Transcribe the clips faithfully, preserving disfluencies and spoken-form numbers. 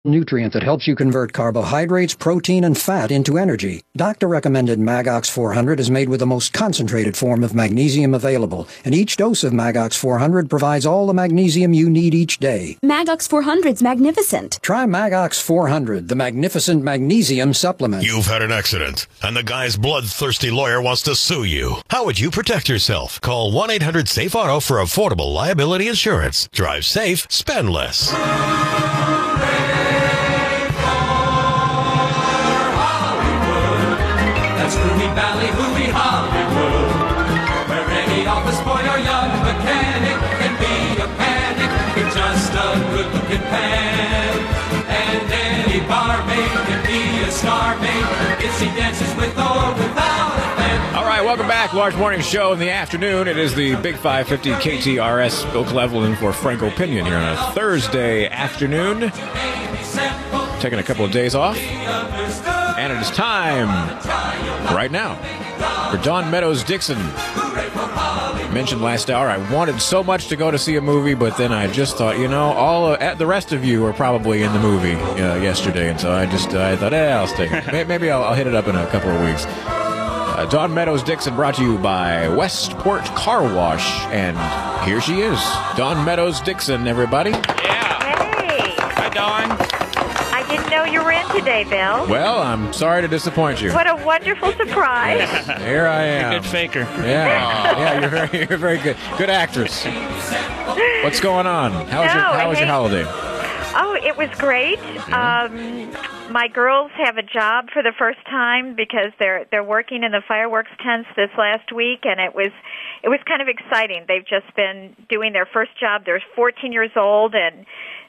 Nutrient that helps you convert carbohydrates, protein, and fat into energy. Doctor-recommended Magox four hundred is made with the most concentrated form of magnesium available, and each dose of Magox four hundred provides all the magnesium you need each day. Magox four hundred's magnificent. Try Magox four hundred, the magnificent magnesium supplement. You've had an accident, and the guy's bloodthirsty lawyer wants to sue you. How would you protect yourself? Call one eight hundred SAFE Auto for affordable liability insurance. Drive safe, spend less. Rooney Valley, Hooey, Hollywood, where any office boy or young mechanic can be a panic with just a good-looking pan. And any barmaid can be a star maid if she dances with or without a fan. All right, welcome back. Large Morning Show in the afternoon. It is the Big five fifty K T R S. Bill Cleveland for Frank Opinion here on a Thursday afternoon. Taking a couple of days off. And it is time right now for Dawn Meadows Dixon. Mentioned last hour, I wanted so much to go to see a movie, but then I just thought, you know, all uh, the rest of you were probably in the movie uh, yesterday, and so I just uh, I thought, eh, I'll stay. Maybe I'll, I'll hit it up in a couple of weeks. Uh, Dawn Meadows Dixon brought to you by Westport Car Wash, and here she is, Dawn Meadows Dixon, everybody. Yeah. Hey. Hi, Dawn. I didn't know you were in today, Bill. Well, I'm sorry to disappoint you. What a wonderful surprise. Here I am. You're a good faker. Yeah, yeah, you're very, you're very good. Good actress. What's going on? How was No, your How was hey. your holiday? Oh, it was great. Um, my girls have a job for the first time because they're they're working in the fireworks tents this last week, and it was it was kind of exciting. They've just been doing their first job. They're fourteen years old, and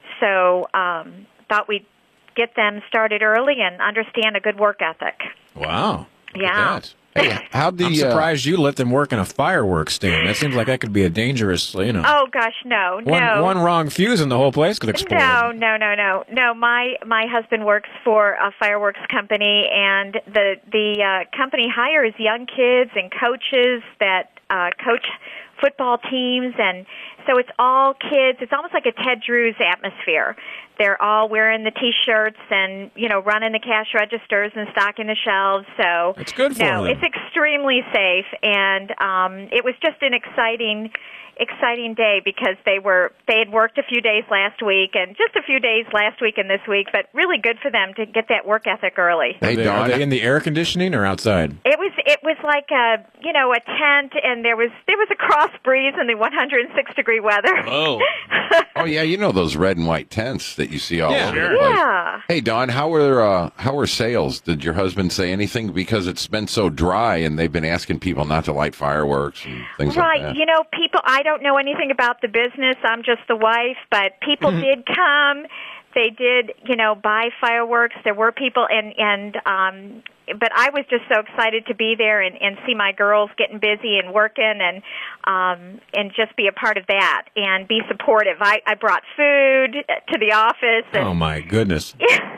so um, thought we'd get them started early and understand a good work ethic. Wow. Look Yeah. at that. Hey, How'd the, I'm uh, surprised you let them work in a fireworks stand. That seems like that could be a dangerous, you know. Oh gosh, no, one, no. one wrong fuse and the whole place could explode. No, no, no, no, no. My my husband works for a fireworks company, and the the uh, company hires young kids and coaches that uh, coach football teams, and so it's all kids. It's almost like a Ted Drew's atmosphere. They're all wearing the T-shirts and, you know, running the cash registers and stocking the shelves. So It's good for no, them. it's extremely safe, and um, it was just an exciting. exciting day because they were they had worked a few days last week and just a few days last week and this week, but really good for them to get that work ethic early. Are Hey, they, are Dawn. they in the air conditioning or outside? It was it was like a you know a tent, and there was there was a cross breeze in the one hundred six degree weather. Oh. Oh yeah, you know those red and white tents that you see all Yeah. over Sure. the place. Yeah. Hey Don, how were uh, how were sales? Did your husband say anything? Because it's been so dry, and they've been asking people not to light fireworks and things Right, like that. you know, people, I don't know anything about the business. I'm just the wife, but people did come. They did, you know, buy fireworks. There were people, and, and um, but I was just so excited to be there and, and see my girls getting busy and working and um, and just be a part of that and be supportive. I, I brought food to the office. And, Oh, my goodness.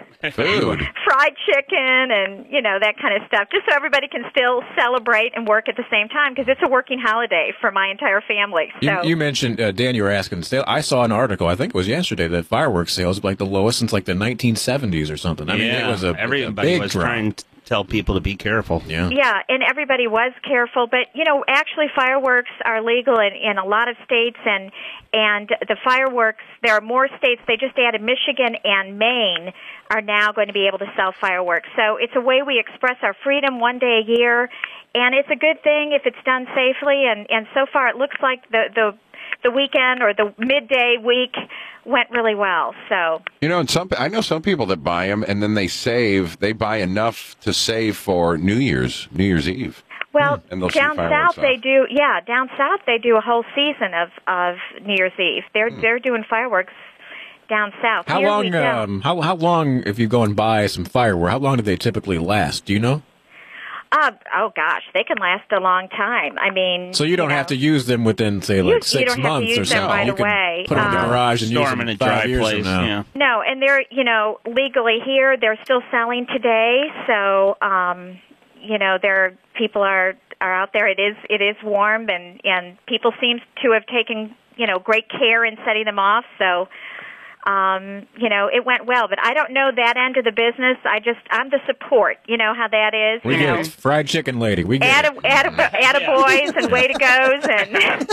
Food. fried chicken and, you know, that kind of stuff, just so everybody can still celebrate and work at the same time, because it's a working holiday for my entire family. You, So you mentioned, uh, Dan, you were asking, sale. I saw an article, I think it was yesterday, that fireworks sales were like the lowest since like the nineteen seventies or something. I mean, yeah. it was a, Everybody a big was drop. trying to tell people to be careful. Yeah. yeah, and everybody was careful, but you know, actually, fireworks are legal in, in a lot of states, and and the fireworks. There are more states. They just added Michigan and Maine are now going to be able to sell fireworks. So it's a way we express our freedom one day a year, and it's a good thing if it's done safely. And and so far, it looks like the the the weekend or the midday week went really well. So You know, and some I know some people that buy them, and then they save. They buy enough to save for New Year's, New Year's Eve. Well, And they'll see down fireworks south they off. do. Yeah, down south they do a whole season of of New Year's Eve. They're they're doing fireworks down south. How Here we long, don't. um, how, how long, if you go and buy some fireworks, how long do they typically last? Do you know? Uh, oh gosh, they can last a long time. I mean, So you don't know, have to use them within, say, You- like you six don't have to months use or them something. right you can away. put them in the Um, garage and Store use them them in a five dry years place. from now. Yeah. No, and they're you know legally here. They're still selling today. So um, you know, there people are are out there. It is it is warm, and and people seem to have taken you know great care in setting them off. So. um, you know, it went well. But I don't know that end of the business. I just, I'm the support. You know how that is. We you get know? it. Fried chicken lady. We get Atta, it. atta, atta boys and way to goes. And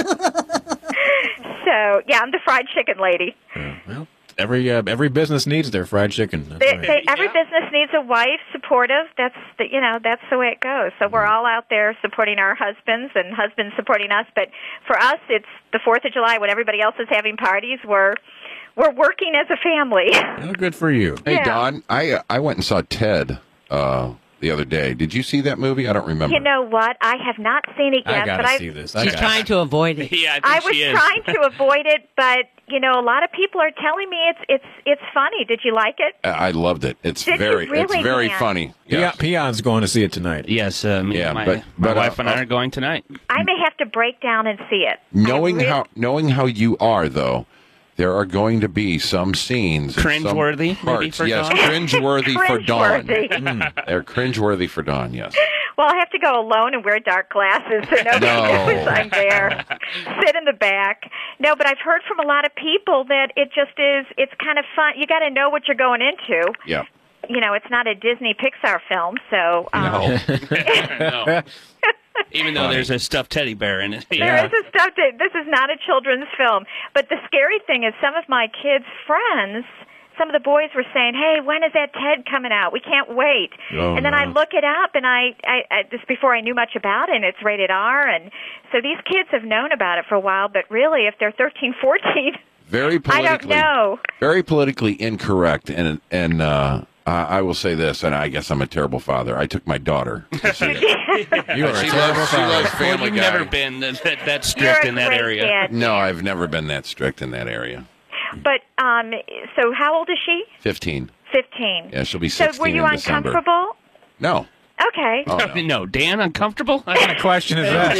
so, yeah, I'm the fried chicken lady. Yeah, well, every uh, every business needs their fried chicken. That's They, right. they, every business needs a wife, supportive. That's the, you know, that's the way it goes. So we're all out there supporting our husbands, and husbands supporting us. But for us, it's the Fourth of July when everybody else is having parties. We're we're working as a family. Well, good for you. Hey, Yeah. Don, I uh, I went and saw Ted uh, the other day. Did you see that movie? I don't remember. You know what? I have not seen it I yet, gotta but I see this. I She's gotta- trying to avoid it. Yeah, I think I was she is. trying to avoid it, but you know, a lot of people are telling me it's it's it's funny. Did you like it? I I loved it. It's Did you very really, it's very Dan? funny. Pe- Yes. Peon's going to see it tonight. Yes, uh, me, Yeah, my, but- my but, uh, wife and I uh, are going tonight. I may have to break down and see it. Knowing I really- how knowing how you are, though, there are going to be some scenes, and some Cringeworthy, maybe, parts. for yes, Dawn? cringeworthy for Dawn. Cringeworthy. Mm, they're cringeworthy for Dawn. Yes. Well, I have to go alone and wear dark glasses so nobody No. knows I'm there. Sit in the back. No, but I've heard from a lot of people that it just is, it's kind of fun. You got to know what you're going into. Yeah. You know, it's not a Disney Pixar film, so. Um, No. No. Even though there's a stuffed teddy bear in it. There is a stuff to, this is not a children's film. But the scary thing is some of my kids' friends, some of the boys were saying, hey, when is that Ted coming out? We can't wait. Oh, and then no. I look it up, and I, I, I this before I knew much about it, and it's rated R. And so these kids have known about it for a while, but really, if they're thirteen, fourteen, Very I politically. don't know. Very politically incorrect, and and uh, I I will say this, and I guess I'm a terrible father. I took my daughter to see it. You are a She terrible loves, she father. loves Well, Family you've Guy. never been that, that, that You're strict a in that great area. dad. No, I've never been that strict in that area. But, um, so how old is she? Fifteen. fifteen. Yeah, she'll be So sixteen were you in December. uncomfortable? No. Okay. Oh, no. No, Dan, uncomfortable? What kind of question is that?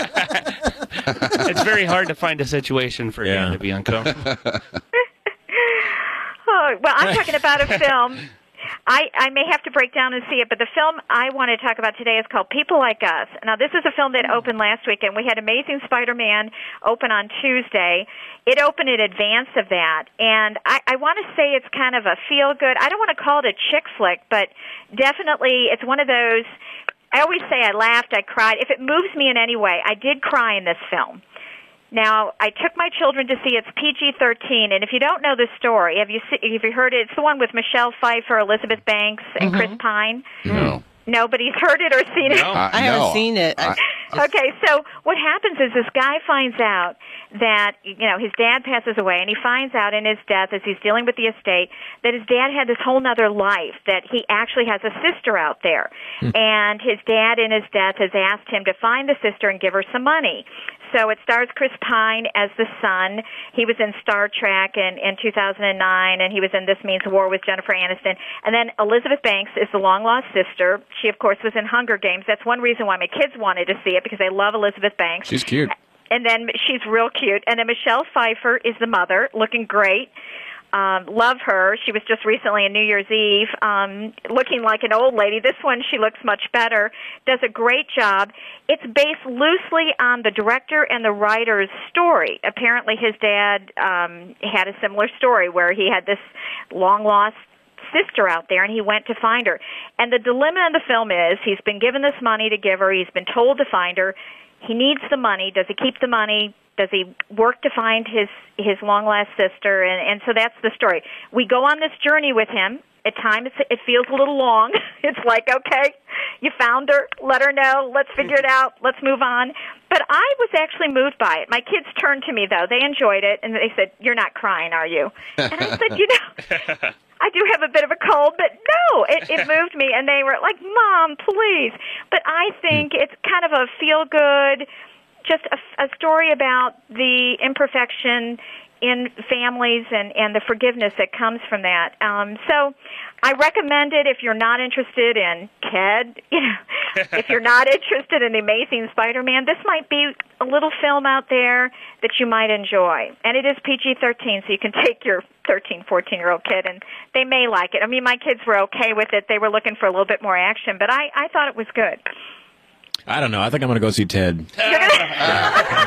It's very hard to find a situation for Yeah. Dan to be uncomfortable. Oh, well, I'm talking about a film. I, I may have to break down and see it, but the film I want to talk about today is called People Like Us. Now, this is a film that opened last week, and we had Amazing Spider-Man open on Tuesday. It opened in advance of that, and I, I want to say it's kind of a feel-good. I don't want to call it a chick flick, but definitely it's one of those. I always say I laughed, I cried. If it moves me in any way, I did cry in this film. Now, I took my children to see it's P G thirteen, and if you don't know the story, have you see, have you heard it? It's the one with Michelle Pfeiffer, Elizabeth Banks, and Chris Pine. No. Nobody's heard it or seen it. No. Uh, I haven't no. seen it. I- Okay, so what happens is this guy finds out that, you know, his dad passes away, and he finds out in his death, as he's dealing with the estate, that his dad had this whole nother life, that he actually has a sister out there. And his dad in his death has asked him to find the sister and give her some money. So it stars Chris Pine as the son. He was in Star Trek in, in two thousand nine, and he was in This Means War with Jennifer Aniston. And then Elizabeth Banks is the long-lost sister. She, of course, was in Hunger Games. That's one reason why my kids wanted to see it, because they love Elizabeth Banks. She's cute. And then she's real cute. And then Michelle Pfeiffer is the mother, looking great. Um, love her. She was just recently on New Year's Eve, um, looking like an old lady. This one, she looks much better. Does a great job. It's based loosely on the director and the writer's story. Apparently, his dad um, had a similar story where he had this long-lost sister out there, and he went to find her. And the dilemma in the film is he's been given this money to give her. He's been told to find her. He needs the money. Does he keep the money? Does he work to find his his long-lost sister? And, and so that's the story. We go on this journey with him. At times it feels a little long. It's like, okay, you found her. Let her know. Let's figure it out. Let's move on. But I was actually moved by it. My kids turned to me, though. They enjoyed it, and they said, you're not crying, are you? And I said, you know, I do have a bit of a cold, but no, it, it moved me. And they were like, Mom, please. But I think it's kind of a feel-good, just a, a story about the imperfection in families and, and the forgiveness that comes from that. Um, so I recommend it if you're not interested in Ted, you know, if you're not interested in The Amazing Spider-Man, this might be a little film out there that you might enjoy. And it is P G thirteen, so you can take your thirteen, fourteen-year-old kid, and they may like it. I mean, my kids were okay with it. They were looking for a little bit more action, but I, I thought it was good. I don't know. I think I'm going to go see Ted. Kind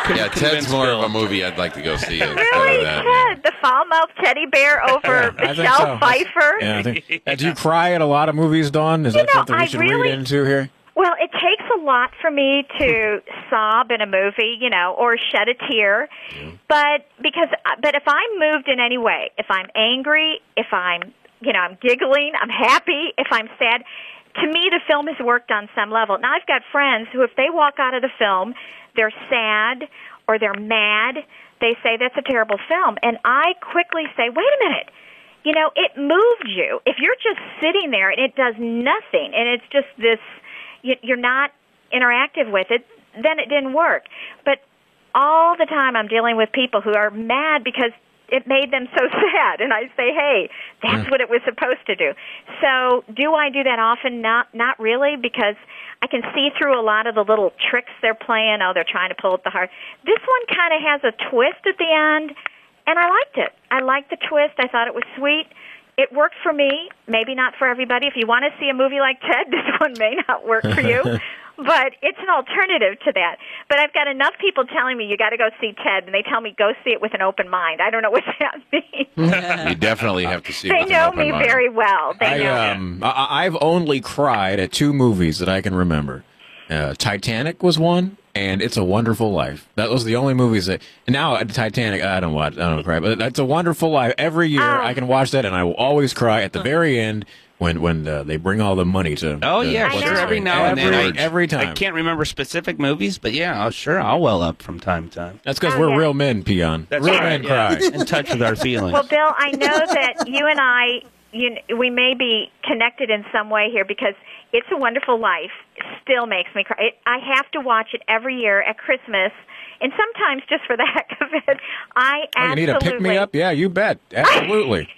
Yeah, Ted's convince more Bill. of a movie I'd like to go see. instead Really, of that, yeah. Ted? The foul-mouthed teddy bear over I think Michelle so. Pfeiffer? Yeah, I think, uh, do you cry at a lot of movies, Dawn? Is You that know, something we I should really- read into here? Well, it takes a lot for me to sob in a movie, you know, or shed a tear. But because, but if I'm moved in any way, if I'm angry, if I'm, you know, I'm giggling, I'm happy, if I'm sad, to me the film has worked on some level. Now I've got friends who, if they walk out of the film, they're sad or they're mad. They say that's a terrible film, and I quickly say, wait a minute. You know, it moved you. If you're just sitting there and it does nothing, and it's just this. You're not interactive with it, then it didn't work. But all the time I'm dealing with people who are mad because it made them so sad. And I say, hey, that's mm. what it was supposed to do. So do I do that often? Not not really, because I can see through a lot of the little tricks they're playing. Oh, they're trying to pull at the heart. This one kind of has a twist at the end, and I liked it. I liked the twist. I thought it was sweet. It worked for me, maybe not for everybody. If you want to see a movie like Ted, this one may not work for you, but it's an alternative to that. But I've got enough people telling me you got to go see Ted, and they tell me go see it with an open mind. I don't know what that means. You definitely have to see it They with know an open me mind. very well. They I, know um, I, I've only cried at two movies that I can remember. Uh, Titanic was one, and It's a Wonderful Life. That was the only movies that. And now uh, Titanic, I don't watch, I don't cry, but It's a Wonderful Life. Every year Oh. I can watch that, and I will always cry at the very end when when uh, they bring all the money to. Oh, uh, yeah, I sure. know. Every now and every, then. I, every time. I can't remember specific movies, but yeah, oh, sure, I'll well up from time to time. That's because Oh, we're yeah. real men, Peon. That's real right, men yeah. cry. In touch with our feelings. Well, Bill, I know that you and I, you, we may be connected in some way here because It's a Wonderful Life still makes me cry. It, I have to watch it every year at Christmas, and sometimes just for the heck of it. I Oh, you absolutely need a pick me up? Yeah, you bet. Absolutely.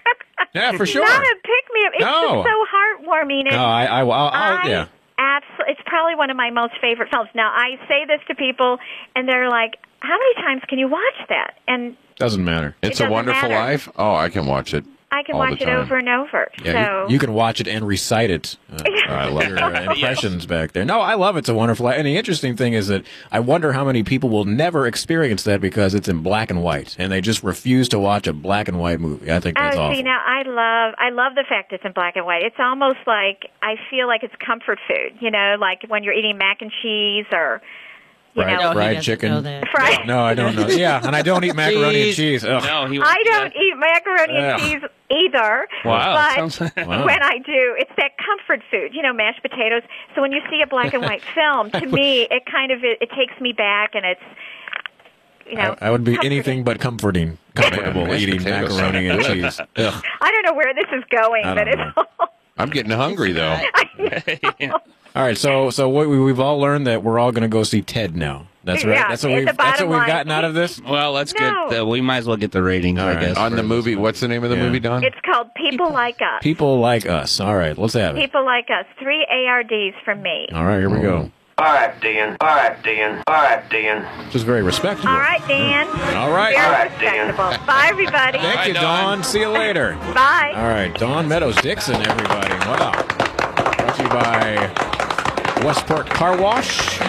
Yeah, for sure. Not a pick me up. It's No. just so heartwarming. And No, I, I, I'll, I'll, I yeah. absolutely. It's probably one of my most favorite films. Now I say this to people, and they're like, "How many times can you watch that?" And Doesn't matter. It's It a doesn't Wonderful matter. Life? Oh, I can watch it. I can all watch the it time. over and over. Yeah, so you, you can watch it and recite it. Uh, I love your uh, impressions back there. No, I love It's a Wonderful Life. And the interesting thing is that I wonder how many people will never experience that because it's in black and white, and they just refuse to watch a black and white movie. I think that's oh, awful. see, now I love I love the fact it's in black and white. It's almost like I feel like it's comfort food. You know, like when you're eating mac and cheese or you Fried, know, No, he fried doesn't chicken. know that. fried. No, I don't know. Yeah, and I don't eat macaroni and cheese. Ugh. No, he won't I do don't that. eat macaroni and Ugh. cheese either. Wow, But sounds- Wow. when I do, it's that comfort food, you know, mashed potatoes. So when you see a black and white film, to me, it kind of it, it takes me back, and it's you know. I, I would be comforting. anything but comforting, comfortable mashed eating potatoes macaroni and sound cheese. Ugh. I don't know where this is going, I but don't it's. I'm getting hungry, though. All right, so so what we, we've all learned that we're all going to go see Ted now. That's right. Yeah, that's what it's we've the that's what bottom we've line. gotten out of this. Well, let's No. get. The, we might as well get the ratings, All I right. guess. On for the this movie, one. what's the name of the Yeah. movie, Don? It's called People Like Us. People like us. All right, let's have it. People Like Us. Three A R Ds from me. All right, here we go. All right, Dan. All right, Dan. All right, Dan. Just very respectable. All right, Dan. All right. Very All right, Dan. respectable. Bye, everybody. Thank you, Bye, Dawn. Dawn. See you later. Bye. All right, Dawn Meadows Dixon, everybody. Wow. Brought to you by Westport Car Wash.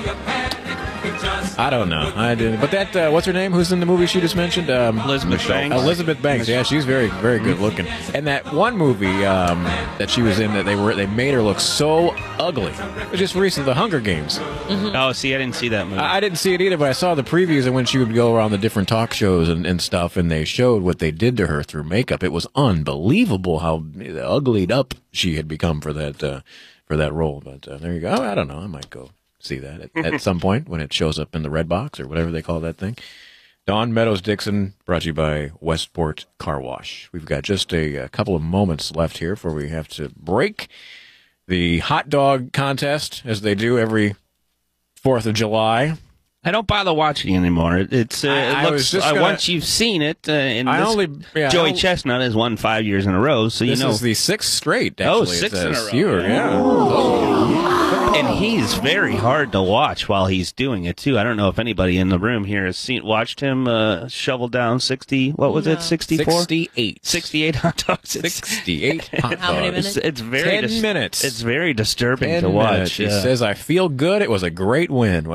I don't know. I didn't. But that, uh, what's her name? Who's in the movie she just mentioned? Um, Elizabeth Banks. Elizabeth Banks. Yeah, she's very, very good looking. And that one movie um, that she was in, that they were, they made her look so ugly. It was just recent, The Hunger Games. Oh, see, I didn't see that movie. I I didn't see it either, but I saw the previews, and when she would go around the different talk shows and, and stuff, and they showed what they did to her through makeup, it was unbelievable how uglied up she had become for that uh, for that role. But uh, there you go. I don't know. I might go see that at, at some point when it shows up in the red box or whatever they call that thing. Dawn Meadows Dixon, brought to you by Westport Car Wash. We've got just a, a couple of moments left here before we have to break. The hot dog contest, as they do every Fourth of July. I don't bother watching anymore. It, it's uh, I- it I looks. was just uh, gonna- once you've seen it, uh, and I this- only- yeah, I Joey only- Chestnut has won five years in a row, so you This know. is the sixth straight, Oh, actually. six it in a says. row. Fewer, yeah. and he's very hard to watch while he's doing it too. I don't know if anybody in the room here has seen watched him uh, shovel down sixty. What was it? Sixty-four. sixty-eight. Sixty-eight hot dogs. It's, sixty-eight hot How many dogs. it's, it's very Ten dis- minutes. It's very disturbing Ten to watch. minutes. He yeah. says, I feel good. It was a great win. Well,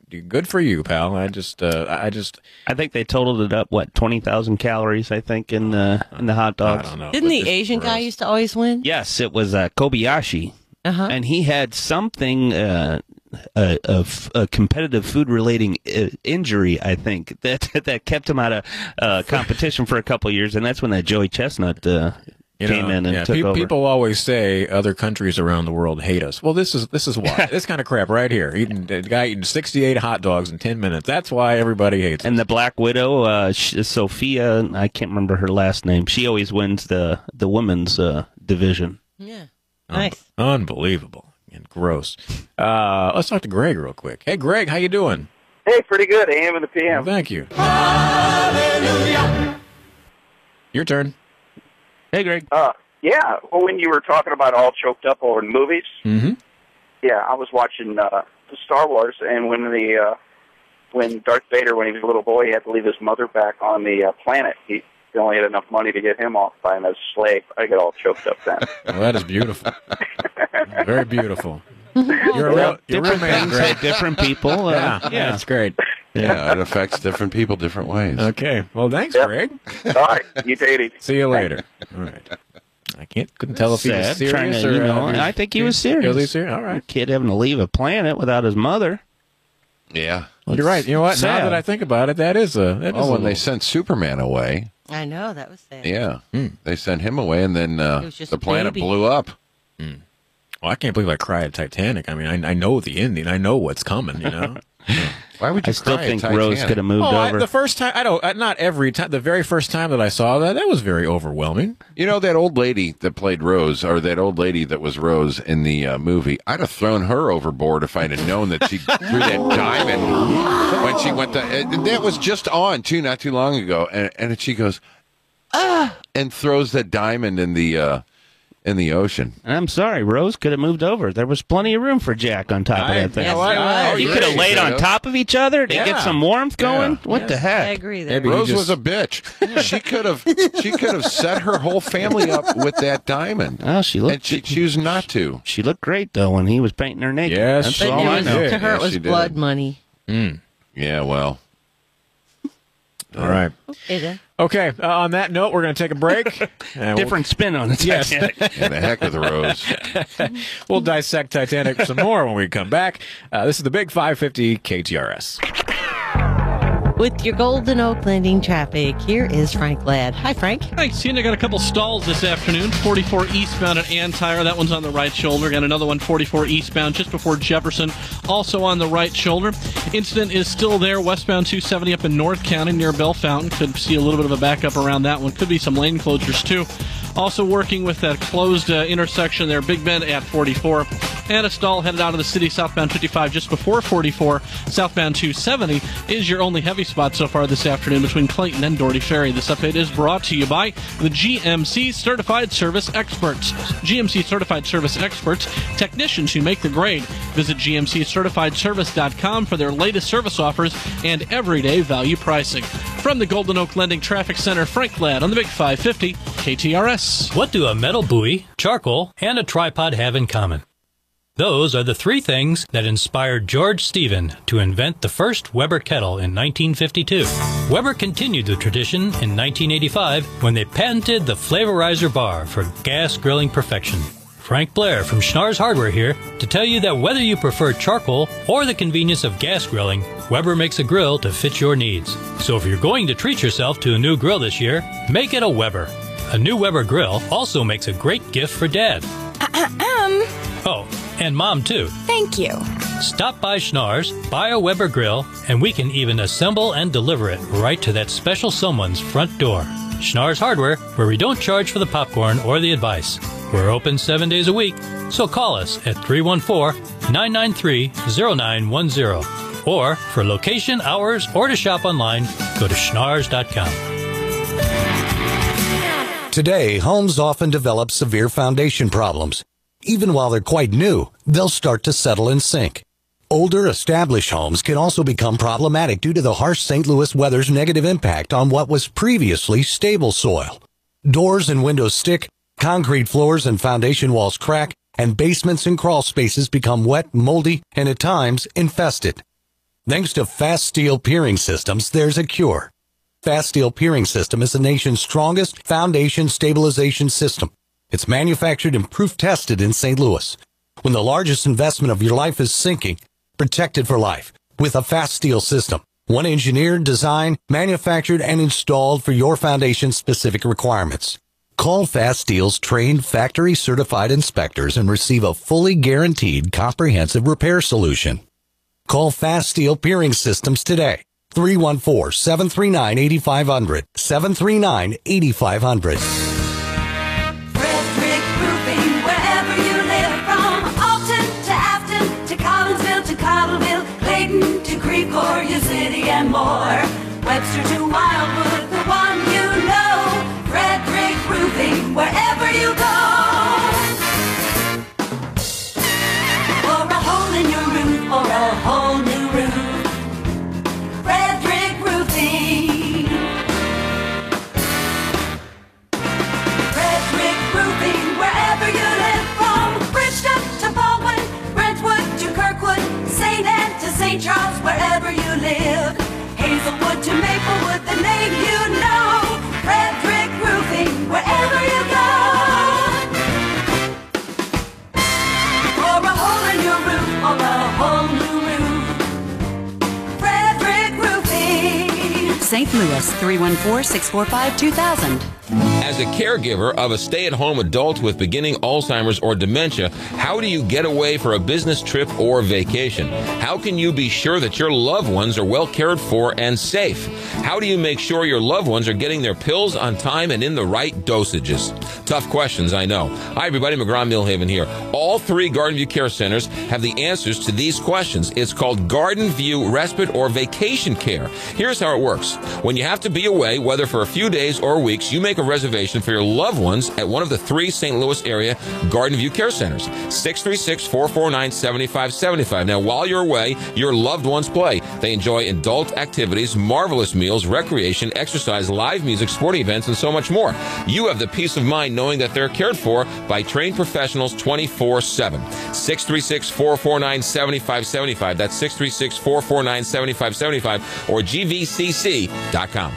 Good for you, pal. I just, uh, I just, I think they totaled it up. What, twenty thousand calories? I think in the in the hot dogs. I don't know. Didn't the Asian guy used to always win? Yes, it was uh, Kobayashi, Uh-huh. and he had something. Uh, A, a, a competitive food-relating uh, injury, I think, that that kept him out of uh, competition for a couple of years, and that's when that Joey Chestnut uh, You came know, in and yeah, took pe- over. People always say other countries around the world hate us. Well, this is this is why. This kind of crap right here. Eating, the guy eating sixty-eight hot dogs in ten minutes. That's why everybody hates us. And the Black Widow, uh, sh- Sophia, I can't remember her last name. She always wins the the women's uh, division. Yeah. Un- Nice. Unbelievable and gross. Uh, let's talk to Greg real quick. Hey, Greg, how you doing? Hey, pretty good. A M and the P M. Well, thank you. Your turn. Hey, Greg. Uh, yeah. Well, when you were talking about all choked up over the movies, Mm-hmm. yeah, I was watching uh, the Star Wars, and when the uh, when Darth Vader, when he was a little boy, he had to leave his mother back on the uh, planet. He, he only had enough money to get him off by him as a slave. I get all choked up then. Well, that is beautiful. Very beautiful. You're a real, you're a real Different man, things Greg. hit different people. Uh, Yeah, yeah. that's great. Yeah, it affects different people different ways. Okay. Well, thanks, Yep. Greg. All right, you take it easy. See you later. All right. I can't couldn't tell if he was Sad, serious trying to, or you know, uh, I think he was serious. Was he serious? All right. Kid having to leave a planet without his mother. Yeah. You're right. You know what? Now Sad. that I think about it, that is a. That is Oh, a when they little- sent Superman away, I know, that was sad. yeah, Hmm. they sent him away, and then It uh, was just the a planet baby. blew up. Well, I can't believe I cried at Titanic. I mean, I, I know the ending. I know what's coming. You know. Why would you I still cry at think Titanic? Rose could have moved Oh, I, over. the first time I don't. uh, Not every time. The very first time that I saw that, that was very overwhelming. You know, that old lady that played Rose, or that old lady that was Rose in the uh, movie, I'd have thrown her overboard if I'd have known that she threw that diamond when she went to. Uh, that was just on, too, not too long ago. And, and she goes, ah, and throws that diamond in the uh, in the ocean. And I'm sorry, Rose could have moved over. There was plenty of room for Jack on top I- of that thing. Yes, there was. You could have laid on top of each other to Yeah. get some warmth going. Yeah. What the I heck? agree there. Maybe he Rose just- was a bitch. She could have she could have set her whole family up with that diamond. Oh, she looked. And she chose not to. She looked great though when he was painting her naked. Yes, That's she But all it I was, know. to her, Yeah, it was she did. blood money. Yeah, well. All right. Is it? Okay. Uh, on that note, we're going to take a break. And Different spin on it. Yes. Yeah, the heck with Rose. We'll, we'll dissect Titanic some more when we come back. Uh, this is the Big five fifty K T R S. With your Golden Oak Landing traffic, here is Frank Ladd. Hi, Frank. Thanks, seeing I got a couple stalls this afternoon. forty-four eastbound at Antire. That one's on the right shoulder. Got another one forty-four eastbound just before Jefferson, also on the right shoulder. Incident is still there. Westbound two seventy up in North County near Bell Fountain. Could see a little bit of a backup around that one. Could be some lane closures too. Also working with that closed uh, intersection there, Big Bend at forty-four. And a stall headed out of the city southbound fifty-five just before forty-four. Southbound two seventy is your only heavy spot so far this afternoon between Clayton and Doherty Ferry. This update is brought to you by the G M C Certified Service Experts. G M C Certified Service Experts, technicians who make the grade. Visit G M C certified service dot com for their latest service offers and everyday value pricing. From the Golden Oak Lending Traffic Center, Frank Ladd on the Big five fifty K T R S. What do a metal buoy, charcoal, and a tripod have in common? Those are the three things that inspired George Stephen to invent the first Weber kettle in nineteen fifty-two. Weber continued the tradition in nineteen eighty-five when they patented the Flavorizer bar for gas grilling perfection. Frank Blair from Schnarr's Hardware here to tell you that whether you prefer charcoal or the convenience of gas grilling, Weber makes a grill to fit your needs. So if you're going to treat yourself to a new grill this year, make it a Weber. A new Weber grill also makes a great gift for Dad. Um, Oh, and Mom too. thank you. Stop by Schnarr's, buy a Weber grill, and we can even assemble and deliver it right to that special someone's front door. Schnarr's Hardware, where we don't charge for the popcorn or the advice. We're open seven days a week, so call us at three one four, nine nine three, zero nine one zero. Or for location, hours, or to shop online, go to schnarrs dot com. Today, homes often develop severe foundation problems. Even while they're quite new, they'll start to settle and sink. Older, established homes can also become problematic due to the harsh Saint Louis weather's negative impact on what was previously stable soil. Doors and windows stick, concrete floors and foundation walls crack, and basements and crawl spaces become wet, moldy, and at times infested. Thanks to Fast Steel Piering Systems, there's a cure. Fast Steel Piering System is the nation's strongest foundation stabilization system. It's manufactured and proof-tested in Saint Louis. When the largest investment of your life is sinking, protect it for life with a Fast Steel system. One engineered, designed, manufactured, and installed for your foundation-specific requirements. Call Fast Steel's trained factory-certified inspectors and receive a fully guaranteed comprehensive repair solution. Call Fast Steel Piering Systems today. three one four, seven three nine, eight five zero zero. seven three nine, eight five zero zero. Frederick Roofing, wherever you live, from Alton to Afton to Collinsville to Cottleville, Clayton to Creve Coeur, your city and more. Webster to Wildwood, the one you know. Frederick Roofing, wherever you go. For a hole in your roof or a whole new roof, Frederick Roofing. Frederick Roofing, wherever you live, from Bridgeton to Baldwin, Brentwood to Kirkwood, Saint Anne to Saint Charles, wherever you live. Hazelwood to Maplewood, the name you know. Frederick Roofing, wherever you go. For a hole in your roof or a whole new roof, Frederick Roofing. Saint Louis, three one four, six four five, two thousand. As a caregiver of a stay-at-home adult with beginning Alzheimer's or dementia, how do you get away for a business trip or vacation? How can you be sure that your loved ones are well cared for and safe? How do you make sure your loved ones are getting their pills on time and in the right dosages? Tough questions, I know. Hi, everybody. McGraw-Millhaven here. All three Garden View Care Centers have the answers to these questions. It's called Garden View Respite or Vacation Care. Here's how it works. When you have to be away, whether for a few days or weeks, you make a reservation for your loved ones at one of the three Saint Louis area Garden View Care Centers. six three six, four four nine, seven five seven five. Now, while you're away, your loved ones play. They enjoy adult activities, marvelous meals, recreation, exercise, live music, sporting events, and so much more. You have the peace of mind knowing that they're cared for by trained professionals twenty-four seven. six three six, four four nine, seven five seven five. That's six three six, four four nine, seven five seven five or G V C C dot com.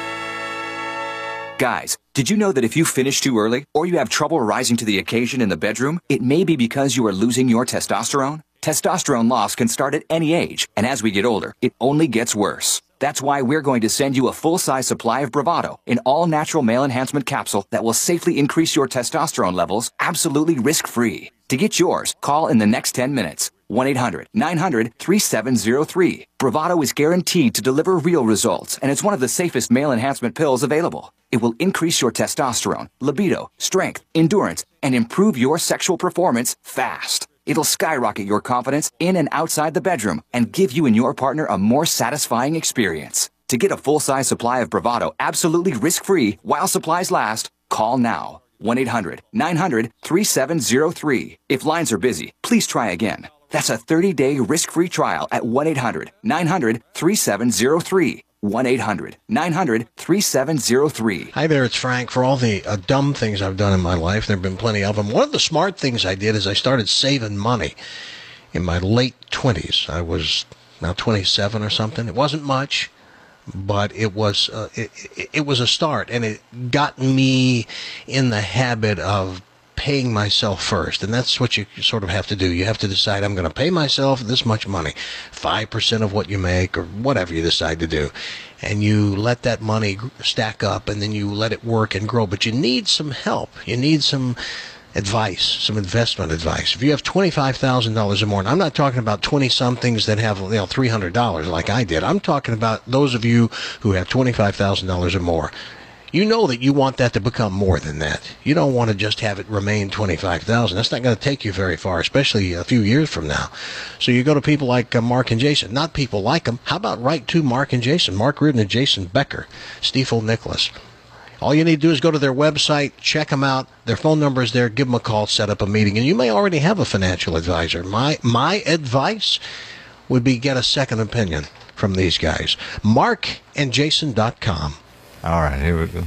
Guys, did you know that if you finish too early or you have trouble rising to the occasion in the bedroom, it may be because you are losing your testosterone? Testosterone loss can start at any age, and as we get older, it only gets worse. That's why we're going to send you a full-size supply of Bravado, an all-natural male enhancement capsule that will safely increase your testosterone levels absolutely risk-free. To get yours, call in the next ten minutes. one eight hundred, nine hundred, three seven zero three. Bravado is guaranteed to deliver real results, and it's one of the safest male enhancement pills available. It will increase your testosterone, libido, strength, endurance, and improve your sexual performance fast. It'll skyrocket your confidence in and outside the bedroom and give you and your partner a more satisfying experience. To get a full-size supply of Bravado absolutely risk-free while supplies last, call now. one eight hundred, nine hundred, three seven zero three. If lines are busy, please try again. That's a thirty-day risk-free trial at one eight hundred, nine hundred, three seven zero three. one eight hundred, nine hundred, three seven zero three. Hi there, it's Frank. For all the uh, dumb things I've done in my life, there have been plenty of them. One of the smart things I did is I started saving money in my late twenties. I was now twenty-seven or something. It wasn't much, but it was uh, it, it, it was a start, and it got me in the habit of paying myself first. And that's what you sort of have to do. You have to decide, I'm going to pay myself this much money, five percent of what you make or whatever you decide to do. And you let that money stack up, and then you let it work and grow. But you need some help. You need some advice, some investment advice. If you have twenty-five thousand dollars or more, and I'm not talking about twenty-somethings that have, you know, three hundred dollars like I did. I'm talking about those of you who have twenty-five thousand dollars or more. You know that you want that to become more than that. You don't want to just have it remain twenty-five thousand dollars. That's not going to take you very far, especially a few years from now. So you go to people like uh, Mark and Jason. Not people like them. How about write to Mark and Jason? Mark Reardon and Jason Becker. Stiefel Nicholas. All you need to do is go to their website, check them out. Their phone number is there. Give them a call, set up a meeting. And you may already have a financial advisor. My, my advice would be get a second opinion from these guys. mark and jason dot com. All right, here we go.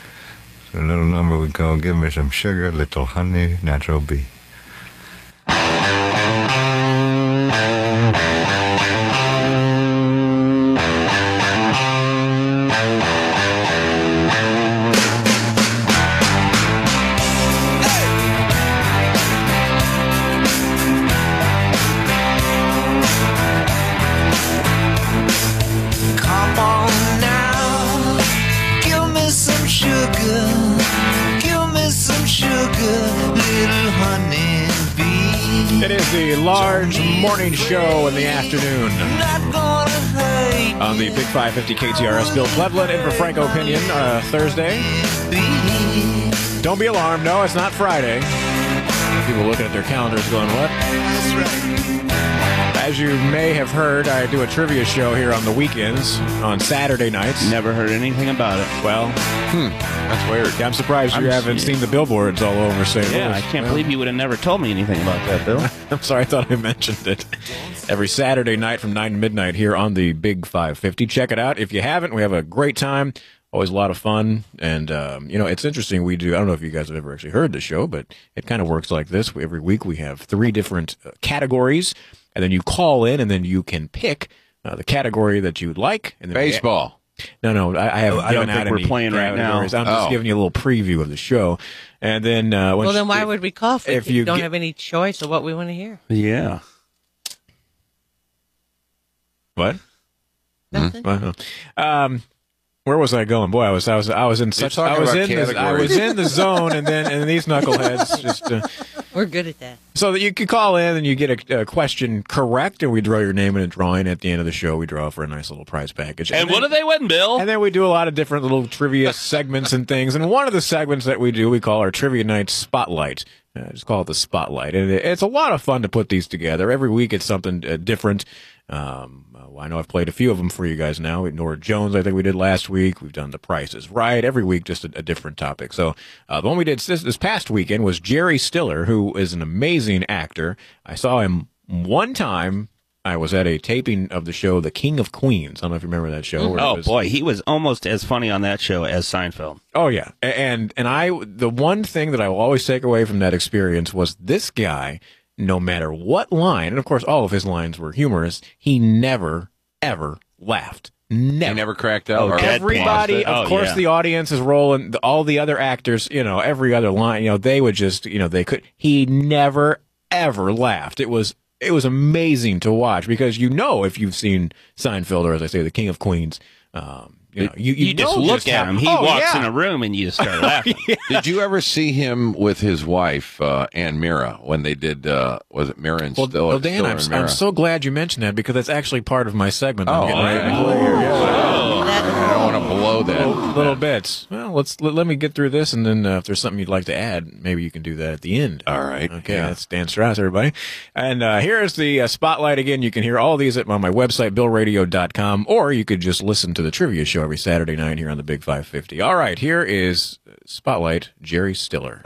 It's a little number we call Give Me Some Sugar, Little Honey, Natural Bee. It is the large morning show in the afternoon on the Big five fifty K T R S. Bill Cleveland in for Franco Opinion, uh, Thursday. Don't be alarmed. No, it's not Friday. People looking at their calendars going, what? That's right. As you may have heard, I do a trivia show here on the weekends, on Saturday nights. Never heard anything about it. Well, hmm, that's weird. Yeah, I'm surprised you I'm haven't seen the billboards all over Saint Louis. Yeah, I can't well, believe you would have never told me anything about that, Bill. I'm sorry, I thought I mentioned it. Every Saturday night from nine to midnight here on the Big five fifty. Check it out. If you haven't, we have a great time. Always a lot of fun. And, um, you know, it's interesting. We do, I don't know if you guys have ever actually heard the show, but it kind of works like this. We, every week we have three different uh, categories. And then you call in, and then you can pick uh, the category that you would like. And then Baseball. No, no, I, I haven't I don't given think out we're any playing right now. categories. I'm just Oh. giving you a little preview of the show. And then... Uh, when Well, then why if- would we call if, if we you don't get- have any choice of what we want to hear? Yeah. What? Nothing. Well, Um, where was I going? Boy, I was I was I was in such talking I was about in the, I categories. was in the zone, and then and these knuckleheads just uh, We're good at that. so that you could call in and you get a, a question correct, and we draw your name in a drawing at the end of the show. We draw for a nice little prize package. And, then- what do they win, Bill? And then we do a lot of different little trivia segments and things. And one of the segments that we do, we call our Trivia Night Spotlight. Uh, just call it the Spotlight. And it, it's a lot of fun to put these together. Every week it's something uh, different. Um, uh, I know I've played a few of them for you guys now. Nora Jones, I think we did last week. We've done The Price is Right. Every week, just a, a different topic. So uh, the one we did this, this past weekend was Jerry Stiller, who is an amazing actor. I saw him one time. I was at a taping of the show The King of Queens. I don't know if you remember that show. where it Oh, was- boy, he was almost as funny on that show as Seinfeld. Oh yeah, A- and and I the one thing that I will always take away from that experience was this guy, no matter what line, and of course all of his lines were humorous, he never ever laughed. Never, He never cracked out. Oh, or- Everybody, Oh, of course, yeah. the audience is rolling. the- All the other actors, you know, every other line, you know, they would just, you know, they could. He never ever laughed. It was it was amazing to watch because you know if you've seen Seinfeld or as I say, The King of Queens. Um, You know, you, you, You just know look just at how- him. He Oh, walks yeah. in a room and you just start laughing. Did you ever see him with his wife, uh, Ann Mira, when they did, uh, was it Mira and Well, Stiller? well Dan, Stiller I'm, and I'm Mira? so glad you mentioned that because that's actually part of my segment. I'm Oh, getting ready to yeah. play here. Yeah. I don't want to blow that. Little, little bits. Well, let's let, let me get through this, and then uh, if there's something you'd like to add, maybe you can do that at the end. All right. Okay, Yeah. that's Dan Strauss, everybody. And uh, here's the uh, spotlight again. You can hear all these at on my website, bill radio dot com, or you could just listen to the trivia show every Saturday night here on the Big five fifty. All right, here is Spotlight, Jerry Stiller.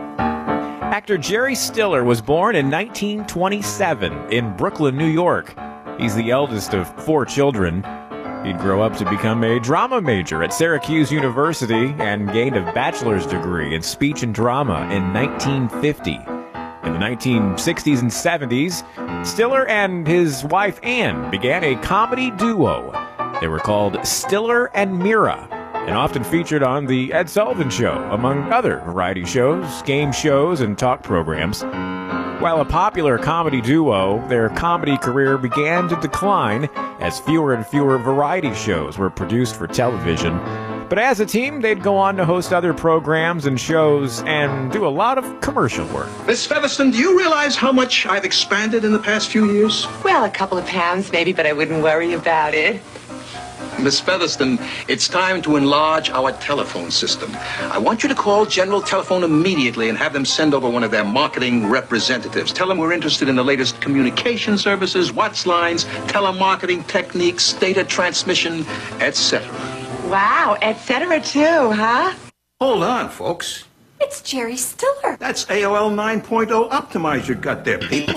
Actor Jerry Stiller was born in nineteen twenty-seven in Brooklyn, New York. He's the eldest of four children. He'd grow up to become a drama major at Syracuse University and gained a bachelor's degree in speech and drama in nineteen fifty. In the nineteen sixties and seventies, Stiller and his wife Ann began a comedy duo. They were called Stiller and Mira, and often featured on The Ed Sullivan Show, among other variety shows, game shows, and talk programs. While a popular comedy duo, their comedy career began to decline as fewer and fewer variety shows were produced for television. But as a team, they'd go on to host other programs and shows and do a lot of commercial work. Miss Featherston, do you realize how much I've expanded in the past few years? Well, a couple of pounds maybe, but I wouldn't worry about it. Miss Featherston, it's time to enlarge our telephone system. I want you to call General Telephone immediately and have them send over one of their marketing representatives. Tell them we're interested in the latest communication services, watts lines, telemarketing techniques, data transmission, et cetera. Wow, et cetera too, huh? Hold on, folks. It's Jerry Stiller. That's A O L nine point oh Optimizer you got there, people.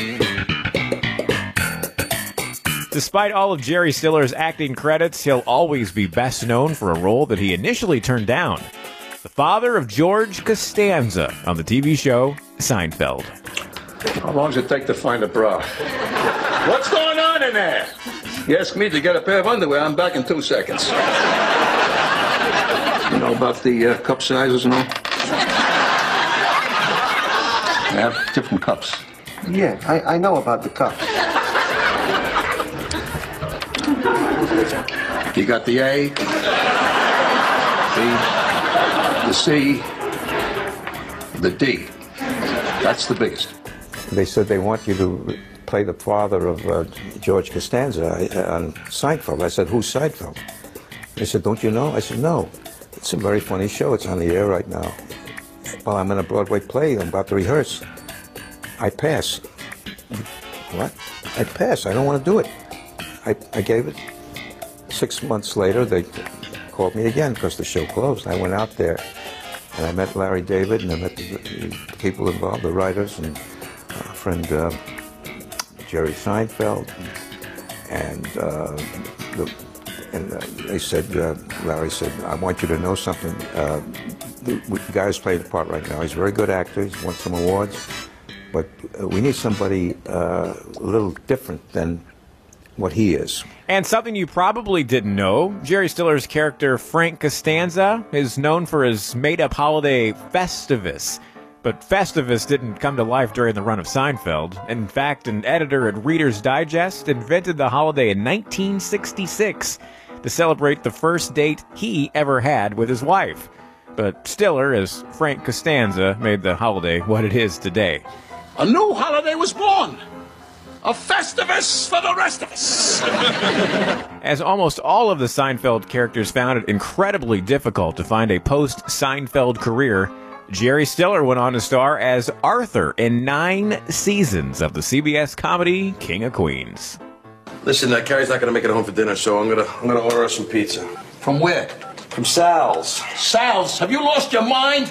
Despite all of Jerry Stiller's acting credits, he'll always be best known for a role that he initially turned down. The father of George Costanza on the T V show Seinfeld. How long does it take to find a bra? What's going on in there? You ask me to get a pair of underwear, I'm back in two seconds. You know about the uh, cup sizes and all? They have different cups. Yeah, I, I know about the cup. You got the A, the, the C, the D. That's the biggest. they said they want you to play the father of uh, George Costanza uh, on Seinfeld. I said, who's Seinfeld? They said, don't you know? I said, no. It's a very funny show. It's on the air right now. Well, I'm in a Broadway play. I'm about to rehearse. I pass. What? I pass. I don't want to do it. I, I gave it. Six months later, they called me again because the show closed. I went out there, and I met Larry David, and I met the, the people involved, the writers, and our friend uh, Jerry Seinfeld, and uh, the, and uh, they said, uh, Larry said, I want you to know something. Uh, the, the guy's playing the part right now. He's a very good actor. He's won some awards, but uh, we need somebody uh, a little different than what he is. And something you probably didn't know, Jerry Stiller's character Frank Costanza is known for his made-up holiday Festivus. But Festivus didn't come to life during the run of Seinfeld. In fact, an editor at Reader's Digest invented the holiday in nineteen sixty-six to celebrate the first date he ever had with his wife. But Stiller, as Frank Costanza, made the holiday what it is today. A new holiday was born. A Festivus for the rest of us. As almost all of the Seinfeld characters found it incredibly difficult to find a post-Seinfeld career, Jerry Stiller went on to star as Arthur in nine seasons of the C B S comedy King of Queens. Listen, uh, Carrie's not going to make it home for dinner, so I'm going to I'm going to order her some pizza. From where? From Sal's. Sal's? Have you lost your mind?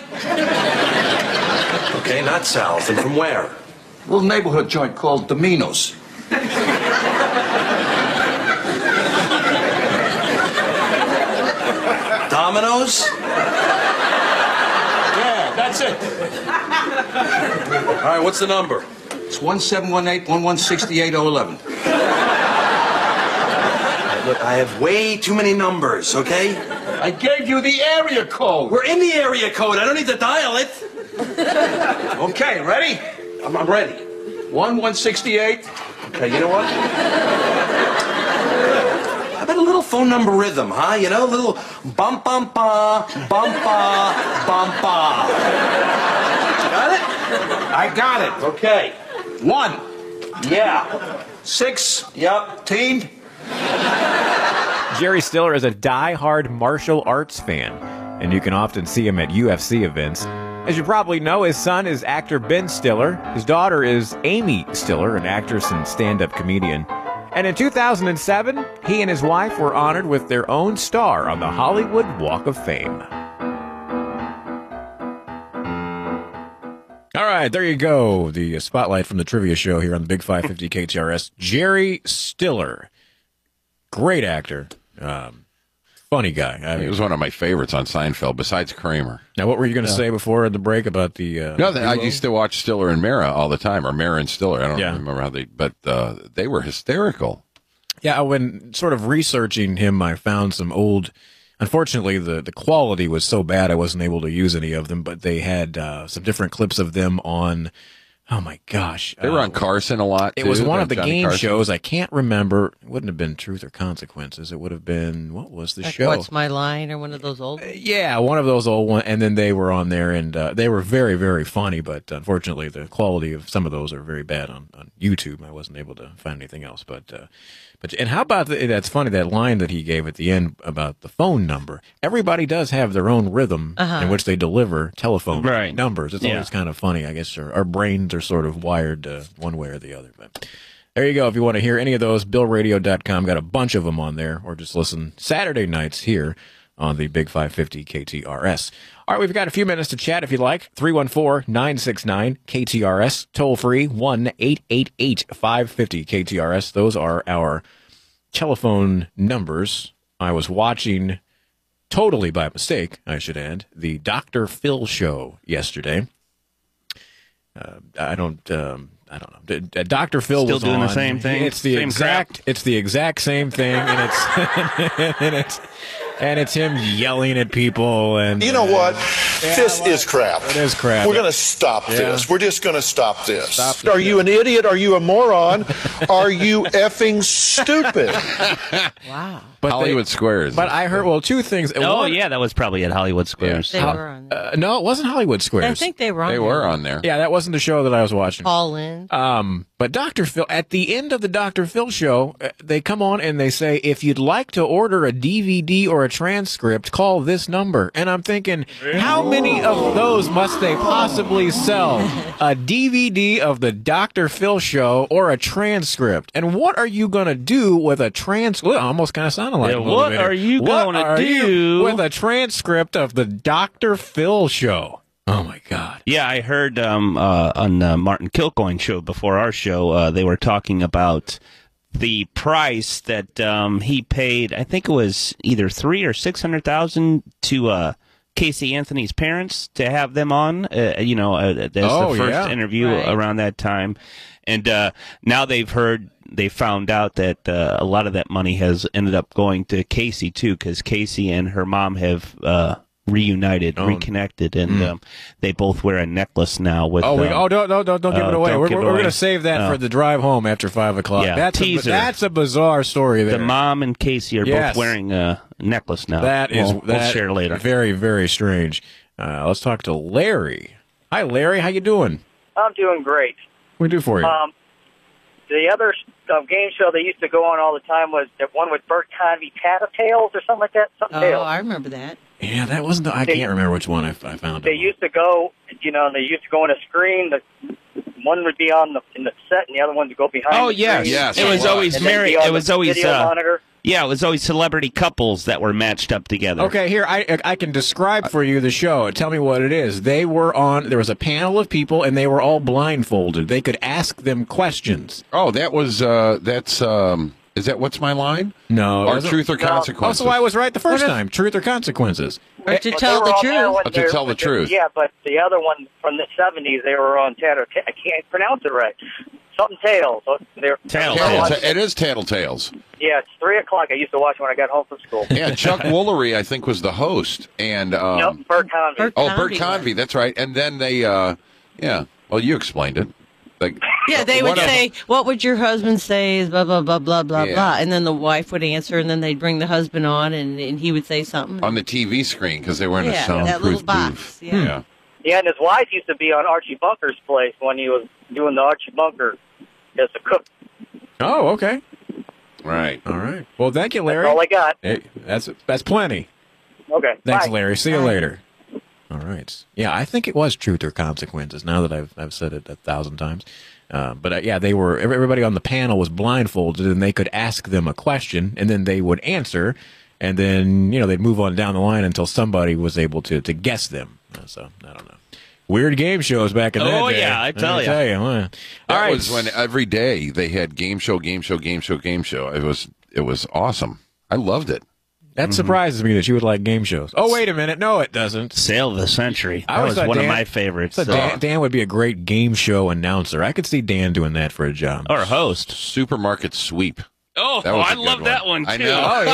Okay, not Sal's. And from where? A little neighborhood joint called Domino's. Domino's? Yeah, that's it. All right, what's the number? It's one seven one eight, one one six eight, oh eleven. Look, I have way too many numbers, okay? I gave you the area code. We're in the area code. I don't need to dial it. Okay, ready? I'm, I'm ready. one one six eight. Okay, you know what? How about a little phone number rhythm, huh? You know, a little bum bum ba, bum ba, bum ba. Got it? I got it. Okay. One. Yeah. Six. Yep. Teen. Jerry Stiller is a die-hard martial arts fan, and you can often see him at U F C events. As you probably know, his son is actor Ben Stiller. His daughter is Amy Stiller, an actress and stand-up comedian. And in two thousand seven, he and his wife were honored with their own star on the Hollywood Walk of Fame. All right, there you go. The spotlight from the trivia show here on the Big five fifty K T R S. Jerry Stiller. Great actor. Um, funny guy. I mean, he was one of my favorites on Seinfeld, besides Kramer. Now, what were you going to Yeah. say before the break about the... Uh, No, I duo? used to watch Stiller and Mara all the time, or Mara and Stiller. I don't Yeah. remember how they... But uh, they were hysterical. Yeah, when sort of researching him, I found some old... Unfortunately, the, the quality was so bad I wasn't able to use any of them, but they had uh, some different clips of them on... Oh, my gosh. They were uh, on Carson a lot, It was too, one uh, of the Johnny game Carson. shows. I can't remember. It wouldn't have been Truth or Consequences. It would have been... What was the Like show? What's My Line or one of those old ones? Yeah, one of those old ones, and then they were on there, and uh, they were very, very funny, but unfortunately the quality of some of those are very bad on, on YouTube. I wasn't able to find anything else, but... Uh, But and how about the, that's funny, that line that he gave at the end about the phone number. Everybody does have their own rhythm Uh-huh. in which they deliver telephone Right. numbers. It's Yeah. always kind of funny. I guess our, our brains are sort of wired uh, one way or the other. But there you go. If you want to hear any of those, bill radio dot com got a bunch of them on there, or just listen Saturday nights here on the Big five fifty K T R S. All right, we've got a few minutes to chat if you'd like. three one four, nine six nine, K T R S. Toll free, one eight eight eight, five five zero, K T R S. Those are our telephone numbers. I was watching, totally by mistake, I should add, the Doctor Phil show yesterday. Uh, I don't... Um, I don't know. D- D- Doctor Phil Still was doing the on. same thing? It's the Same exact. crap? It's the exact same thing, and it's and it's and it's him yelling at people. And You know what? Yeah, this I like- is crap. It is crap. We're going to stop Yeah. this. We're just going to stop this. Stop the Are you an idiot? Are you a moron? Are you effing stupid? Wow. But Hollywood they- Squares. But I heard, well, two things. Oh, One- yeah, that was probably at Hollywood Squares. They How- were on. uh, no, it wasn't Hollywood Squares. I think they were on. They there. were on there. Yeah, that wasn't the show that I was watching. Paul Lynde. Um, but Doctor Phil, at the end of the Doctor Phil show, uh, they come on and they say, if you'd like to order a D V D or a transcript, call this number. And I'm thinking, how many of those must they possibly sell? A D V D of the Doctor Phil show or a transcript? And what are you going to do with a transcript? Almost kind of sounded like Yeah, a little what bit are here. you What gonna are you do? with a transcript of the Doctor Phil show? Oh, my God. Yeah, I heard um, uh, on uh, Martin Kilcoyne's show before our show, uh, they were talking about the price that um, he paid. I think it was either three or six hundred thousand to uh, Casey Anthony's parents to have them on. Uh, you know, uh, as Oh, the first yeah. interview Right. around that time, and uh, now they've heard. They found out that uh, a lot of that money has ended up going to Casey too, because Casey and her mom have uh, reunited, Oh. reconnected, and um, they both wear a necklace now. With Oh, we, um, oh, don't, don't, don't, don't give uh, it away. don't We're, give we're, it we're away. going to save that Oh. for the drive home after five o'clock. Yeah, that's teaser. A, that's a bizarre story there. the mom and Casey are Yes. both wearing a necklace now. That is we'll, that we'll share later. Very, very strange. Uh, let's talk to Larry. Hi, Larry. How you doing? I'm doing great. What can we do for you? Um, the other um, game show they used to go on all the time was the one with Bert Convy, Tattletales or something like that. Something Oh, Tales. I remember that. yeah, that wasn't. The, I they- can't remember which one I, I found. They used to go, you know, they used to go on a screen. The one would be on the in the set, and the other one would go behind. Oh the yes, screen. Yes, it was it always And then married. be on It was the always video uh, monitor. yeah, it was always celebrity couples that were matched up together. Okay, here I I can describe for you the show. Tell me what it is. They were on. There was a panel of people, and they were all blindfolded. They could ask them questions. Oh, that was, uh, that's, um, is that What's My Line? No, it Or wasn't- Truth or No. Consequences? Oh, so I was right the first What if- time. Truth or consequences. Or to But they tell were the on truth. there when Oh, to they're- tell the but they're- truth. Yeah, but the other one from the seventies, they were on Tatter. I can't pronounce it right. Something Tales. So they're Tattletales. It is Tattletales. Yeah, it's three o'clock. I used to watch when I got home from school. Yeah, Chuck Woolery, I think, was the host. And, um, Nope, Bert Convy. Bert oh, Bert Convy. Convy, that's right. And then they, uh, yeah, well, you explained it. Like, Yeah, they would what a- say, "What would your husband say?" Is blah blah blah blah blah Yeah. blah, and then the wife would answer, and then they'd bring the husband on, and, and he would say something. on the T V screen, because they were in Yeah, a that soundproof little box, booth. yeah. yeah. Yeah, and his wife used to be on Archie Bunker's place when he was doing the Archie Bunker as a cook. Oh, okay. Right. All right. Well, thank you, Larry. That's all I got. Hey, that's that's plenty. Okay. Thanks, bye. Larry. See you later. All right. Yeah, I think it was Truth or Consequences. Now that I've I've said it a thousand times, uh, but uh, yeah, they were. Everybody on the panel was blindfolded, and they could ask them a question, and then they would answer, and then you know they'd move on down the line until somebody was able to to guess them. Uh, So I don't know. Weird game shows back in that Oh, day. yeah, I tell ya. tell you. huh? That All right. was when every day they had game show, game show, game show, game show. It was it was awesome. I loved it. That surprises me that you would like game shows. Oh, wait a minute. No, it doesn't. Sale of the Century. I That always was thought one Dan- of my favorites. So uh, Dan, Dan would be a great game show announcer. I could see Dan doing that for a job. or host. Supermarket sweep. Oh, That was a I good love one. that one too. I know. Oh,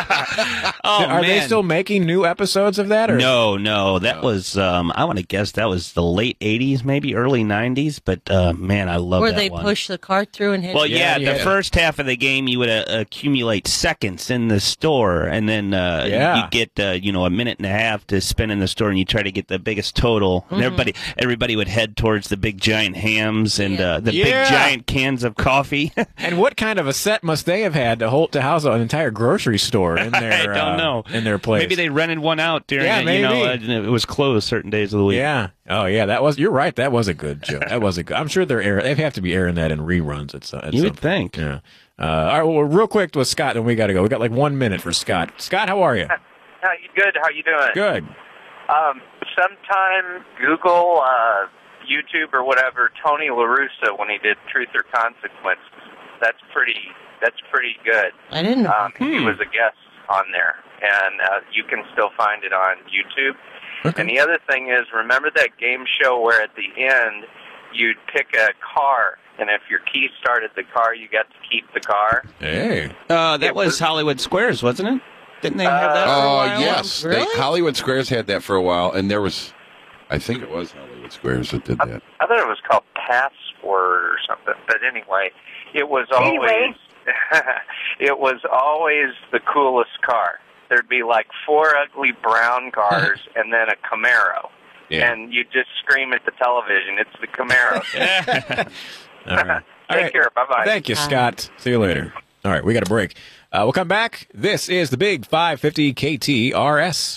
yeah. Oh, Are they man. still making new episodes of that? Or? No, no, that was um, I want to guess that was the late eighties, maybe early nineties. But uh, man, I love Where that they one. push the cart through and hit. Well, Yeah, yeah, you the had- first half of the game you would uh, accumulate seconds in the store, and then uh, Yeah. you get uh, you know a minute and a half to spend in the store, and you try to get the biggest total. Mm-hmm. And everybody, everybody would head towards the big giant hams and Yeah. uh, the Yeah. big giant cans of coffee. And what kind of a set must they have had to hold to house an entire grocery store in their I don't uh, know. in their place? Maybe they rented one out during Yeah, it, you know, maybe. uh, it was closed certain days of the week. Yeah. Oh, yeah. That was. You're right. That was a good show. That was a good. I'm sure they're air. They have to be airing that in reruns at, some- at You some would think. Yeah. Uh, all right. Well, real quick with Scott, and we got to go. We got like one minute for Scott. Scott, how are you? How you good? How you doing? Good. Um, sometime Google, uh, YouTube, or whatever. Tony La Russa when he did Truth or Consequence. That's pretty. That's pretty good. I didn't know. Um, He was a guest on there, and uh, you can still find it on YouTube. And the other thing is, remember that game show where at the end you'd pick a car, and if your key started the car, you got to keep the car. Hey. Uh, that was Hollywood Squares, wasn't it? Didn't they have that? Oh, for a while? yes. Really? They, Hollywood Squares had that for a while, and there was, I think it was Hollywood Squares that did that. I thought it was called Passport or something. But anyway, it was always Anyway. it was always the coolest car. There'd be like four ugly brown cars and then a Camaro. Yeah. And you just scream at the television, it's the Camaro. All right. All Take right. care. Bye-bye. Thank you, Scott. See you later. All right, we got a break. Uh, we'll come back. This is the Big five fifty K T R S.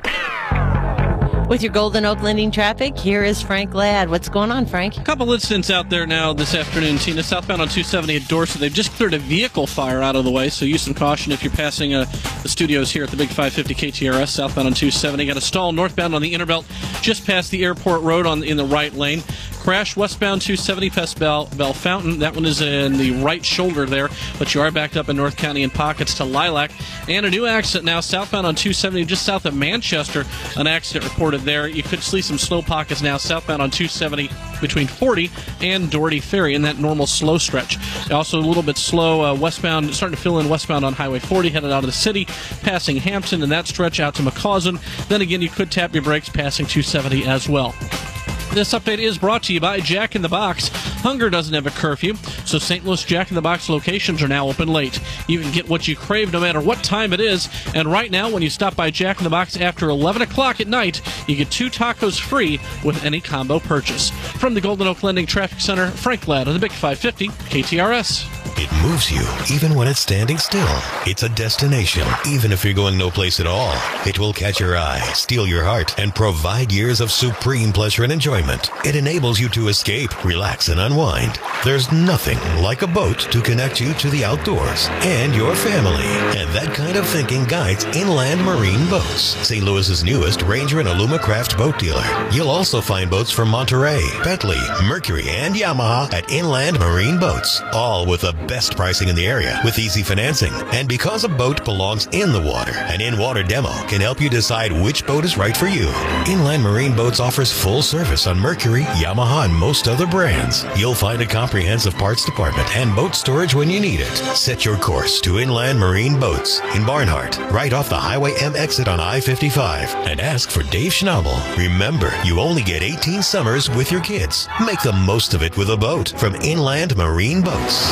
With your Golden Oak Lending traffic, here is Frank Ladd. What's going on, Frank? A couple incidents out there now this afternoon, Tina. Southbound on two seventy at Dorset, they've just cleared a vehicle fire out of the way, so use some caution if you're passing uh, the studios here at the Big five fifty K T R S. Southbound on two seventy. Got a stall northbound on the Interbelt just past the airport road on in the right lane. Crash westbound two seventy past Bell, Bell Fountain. That one is in the right shoulder there, but you are backed up in North County in pockets to Lilac. And a new accident now southbound on two seventy just south of Manchester. An accident reported there. You could see some slow pockets now southbound on two seventy between forty and Doherty Ferry in that normal slow stretch. Also a little bit slow uh, westbound, starting to fill in westbound on Highway forty, headed out of the city, passing Hampton and that stretch out to McCausland. Then again, you could tap your brakes passing two seventy as well. This update is brought to you by Jack in the Box. Hunger doesn't have a curfew, so Saint Louis Jack in the Box locations are now open late. You can get what you crave no matter what time it is, and right now when you stop by Jack in the Box after eleven o'clock at night, you get two tacos free with any combo purchase. From the Golden Oak Lending Traffic Center, Frank Ladd on the Big five fifty K T R S. It moves you, even when it's standing still. It's a destination, even if you're going no place at all. It will catch your eye, steal your heart, and provide years of supreme pleasure and enjoyment. It enables you to escape, relax, and unwind. There's nothing like a boat to connect you to the outdoors and your family. And that kind of thinking guides Inland Marine Boats, Saint Louis's newest Ranger and Alumacraft boat dealer. You'll also find boats from Monterey, Bentley, Mercury, and Yamaha at Inland Marine Boats, all with the best pricing in the area with easy financing. And because a boat belongs in the water, an in-water demo can help you decide which boat is right for you. Inland Marine Boats offers full service on Mercury, Yamaha, and most other brands. You'll find a comprehensive parts department and boat storage when you need it. Set your course to Inland Marine Boats in Barnhart, right off the Highway M exit on I fifty-five, and ask for Dave Schnabel. Remember, you only get eighteen summers with your kids. Make the most of it with a boat from Inland Marine Boats.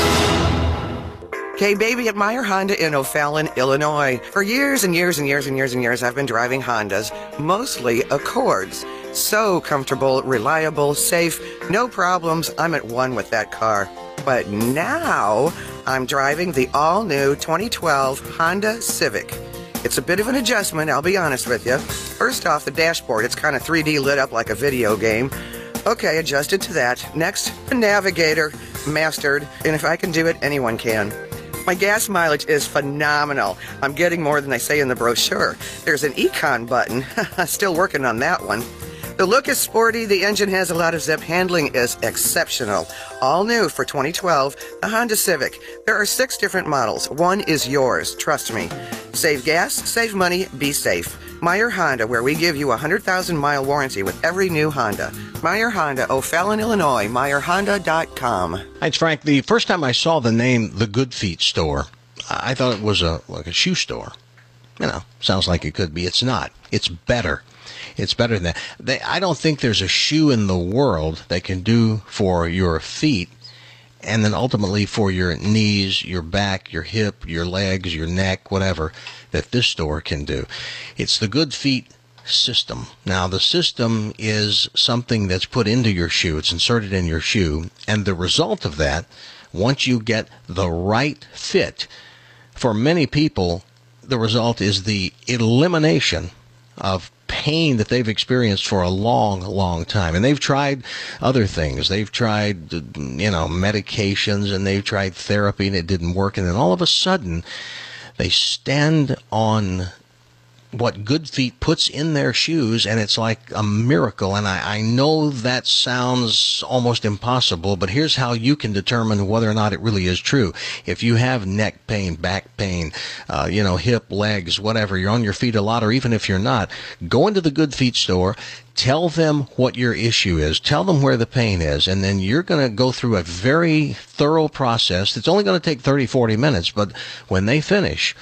K-Baby at Meyer Honda in O'Fallon, Illinois. For years and years and years and years and years, I've been driving Hondas, mostly Accords. So comfortable, reliable, safe, no problems. I'm at one with that car. But now, I'm driving the all-new twenty twelve Honda Civic. It's a bit of an adjustment, I'll be honest with you. First off, the dashboard, it's kind of three D lit up like a video game. Okay, adjusted to that. Next, the navigator, mastered, and if I can do it, anyone can. My gas mileage is phenomenal. I'm getting more than I say in the brochure. There's an Econ button. Still working on that one. The look is sporty. The engine has a lot of zip. Handling is exceptional. All new for twenty twelve, the Honda Civic. There are six different models. One is yours. Trust me. Save gas, save money, be safe. Meyer Honda, where we give you a one hundred thousand mile warranty with every new Honda. Meyer Honda, O'Fallon, Illinois, meyer honda dot com. Hi, it's Frank. The first time I saw the name The Good Feet Store, I thought it was a like a shoe store. You know, sounds like it could be. It's not. It's better. It's better than that. They, I don't think there's a shoe in the world that can do for your feet and then ultimately for your knees, your back, your hip, your legs, your neck, whatever, that this store can do. It's the Good Feet system. Now, the system is something that's put into your shoe. It's inserted in your shoe. And the result of that, once you get the right fit, for many people, the result is the elimination of pain that they've experienced for a long, long time. And they've tried other things. They've tried, you know, medications, and they've tried therapy, and it didn't work. And then all of a sudden, they stand on what Good Feet puts in their shoes, and it's like a miracle. And I, I know that sounds almost impossible, but here's how you can determine whether or not it really is true. If you have neck pain, back pain, uh, you know, hip, legs, whatever, you're on your feet a lot, or even if you're not, go into the Good Feet store, tell them what your issue is, tell them where the pain is, and then you're going to go through a very thorough process. It's only going to take thirty, forty minutes, but when they finish,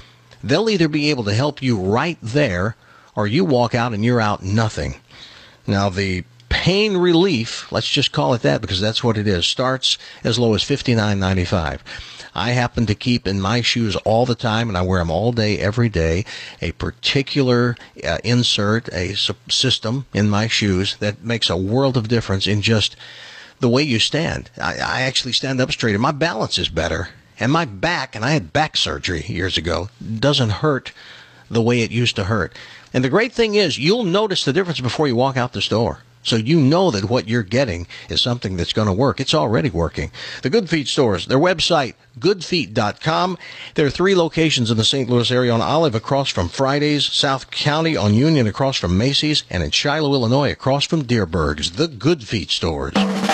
They'll either be able to help you right there, or you walk out and you're out nothing. Now, the pain relief, let's just call it that because that's what it is, starts as low as fifty-nine ninety-five. I happen to keep in my shoes all the time, and I wear them all day, every day, a particular uh, insert, a s- system in my shoes that makes a world of difference in just the way you stand. I, I actually stand up straighter. My balance is better. And my back, and I had back surgery years ago, doesn't hurt the way it used to hurt. And the great thing is, you'll notice the difference before you walk out the store. So you know that what you're getting is something that's going to work. It's already working. The Good Feet stores, their website, good feet dot com. There are three locations in the Saint Louis area: on Olive across from Fridays, South County on Union across from Macy's, and in Shiloh, Illinois across from Deerberg's. The Good Feet stores.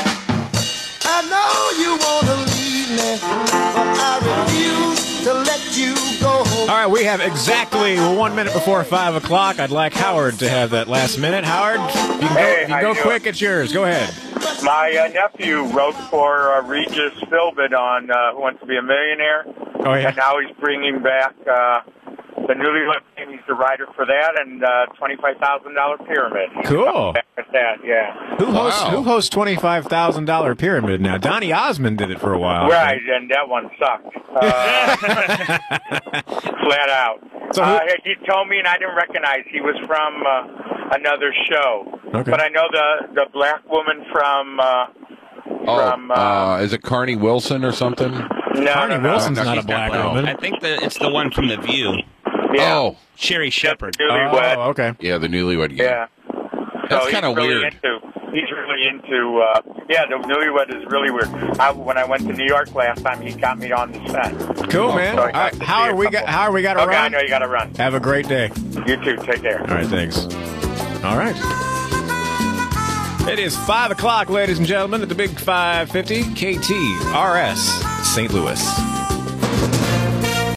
I know you want to leave me, but I refuse to let you go. All right, we have exactly one minute before five o'clock. I'd like Howard to have that last minute. Howard, you can Hey, go, you how can you go doing? quick. It's yours. Go ahead. My uh, nephew wrote for uh, Regis Philbin on uh, Who Wants to Be a Millionaire. Oh, yeah. And now he's bringing back uh, the Newlywed Game. He's the writer for that, and uh, twenty-five thousand dollars Pyramid. He's Cool. coming back with that, yeah. Who hosts Wow. Who hosts twenty-five thousand dollar Pyramid now? Donny Osmond did it for a while. Right, and that one sucked. Uh, flat out. So who- uh, he told me, and I didn't recognize, he was from uh, another show. Okay. But I know the, the black woman from... Uh, Oh, from uh, uh, is it Carney Wilson or something? No, Carney no, no. Wilson's No, not she's a black black. woman. I think that it's the one from The View. Yeah. Oh, Sherry Shepherd. Newlywed. Oh, okay. yeah, the Newlywed Game. Yeah. That's So kind of he's really weird. Into, he's really into, uh, yeah, the Newlywed is really weird. I, when I went to New York last time, he got me on the set. Cool, man. So I All got right, to see Howard, a we couple. got Howard, we got to Okay, I run. know you got to run. Have a great day. You too. Take care. All right, thanks. All right. It is five o'clock, ladies and gentlemen, at the Big five fifty K T R S Saint Louis.